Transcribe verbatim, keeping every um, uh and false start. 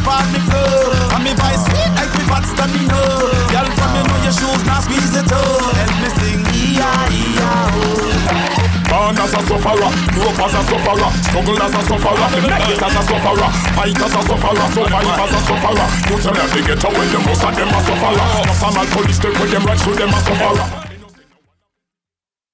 off the floor. And me voice sweet like we fat stamina. Girl from you know your shoes, now squeeze it up. Help me sing E I E I O. Born as a sufferer, grow up as a sufferer, struggle as a sufferer, make it as a sufferer, fight as a sufferer, survive as a sufferer. You tell them they get away, the most of them a sufferer. Just a man police take with them right through them a sufferer.